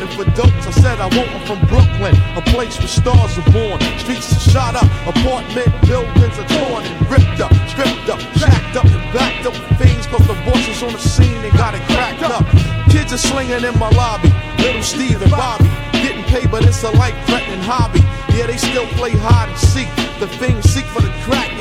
hunting for dopes. I said I want one from Brooklyn, a place where stars are born. Streets are shot up, apartment buildings are torn and ripped up, stripped up, jacked up and backed up with fiends. Cause the bosses on the scene, they got it cracked up. Kids are slinging in my lobby, little Steve and Bobby, getting paid but it's a life-threatening hobby. Yeah, they still play hide and seek. The fiends seek for the crack